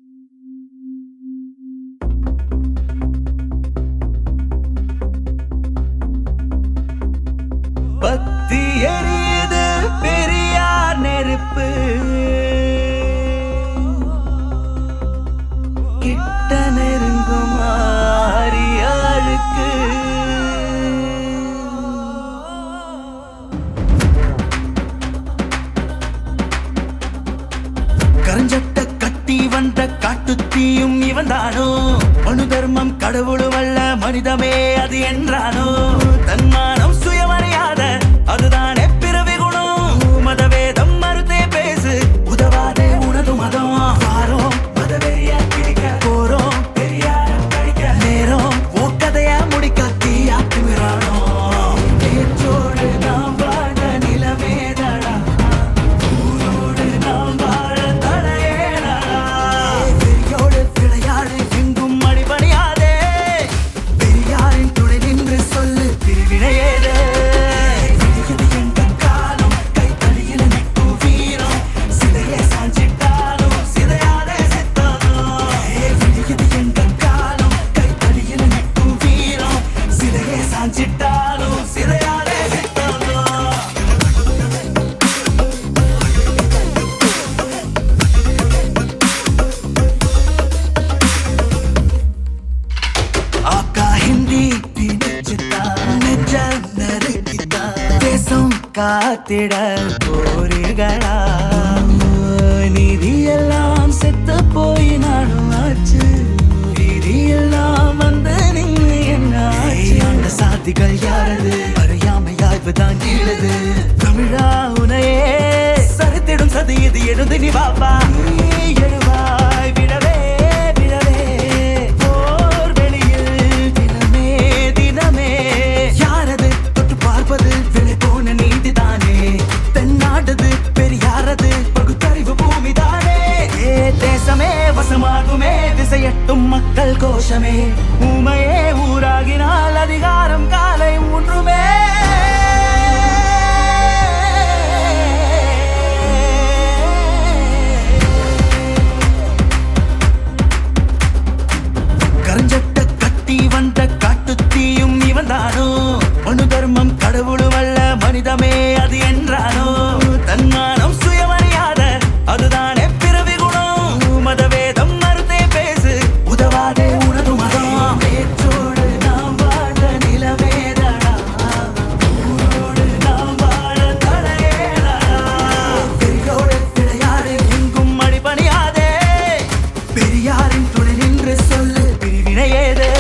பத்தி எரியுது பெரியார் நெருப்பு, கிட்ட நெருங்கும் ஆரியாளுக்கு. கரஞ்சட்ட கட்டி வந்த காட்டுத்தீயும் இவன் தானோ, மனு தர்மம் கடவுளும் அல்ல மனிதமே அது என்றானோ. தன்மானம் சுயமறியாத அதுதானே பிறவி குணம், மதவேதம் மறுத்தே பேசு உதவாதே உனது மதம். வாரோம் மதவெறியா கிழிக்க, போறோம் பெரியார கழிக்க, நேரம் ஓக்கதையா முடிக்க தீயாக்கு மிரானோ. பேச்சோடு நாம் வாழ நிலமேதடா, ஊரோடு நாம் வாழ தடையேடா. பெரியோடு விளையாடு எங்கும் அடிபணியாதே, பெரியாரின் துணை நின்று சொல்லு பிரிவினையேதே. விடியது எங்கள் காலம் கைத்தடியில் நிற்கும் வீரம், சிதையே சாஞ்சிட்டாலும் சிதையாதே சித்தாலும். விடியது எங்கள் காலம் கைத்தடியில் நிற்கும் வீரம், சிதையே சாஞ்சிட்டாலும் சிதையாதே சித்தாலும். ஆக்கா ஹிந்தி திணிச்சுட்டா, நெஞ்ச நறுக்கிட்டா, தேசம் காத்திட போறீர்களா? நிதியெல்லாம் செத்து போய் நாடும் ஆச்சு, வீதியெல்லாம் வந்து நின்று என்ன ஆச்சு? அந்த சாதிகள் யாரது அறியாமை யாழ்வுதான் கீழது. தமிழா உனையே சரித்திடும் சதி இது எழுந்து நீ பாப்பா. நீ எழுவாய் விடவே விடவே போர் வெளியில் தினமே தினமே. யாரது தொட்டு பார்ப்பது விலை போன நீதிதானே, தென்னாடுது பெரியாரது பகுத்தறிவு பூமிதானே. தேசமே வசமாகுமே திசையட்டும் மக்கள் கோஷமே, ஊமையே ஊராகினால் அதிகாரம் காலை ஊன்றுமே. கரஞ்சட்ட கட்டி வந்த காட்டுத்தீயும் இவன் தானோ, மனு தர்மம் கடவுளும் அல்ல மனிதமே அது என்றானோ. தன்மானம் சுயமறியாத அதுதானே பிறவி குணம், மதவேதம் மறுத்தே பேசு உதவாதே உனது மதம். பேச்சோடு நாம் வாழ நிலமேதடா, ஊரோடு நாம் வாழ தடையேடா. பெரியோடு விளையாடு எங்கும் அடிபணியாதே, பெரியாரின் துணை நின்று சொல்லு பிரிவினையேதே.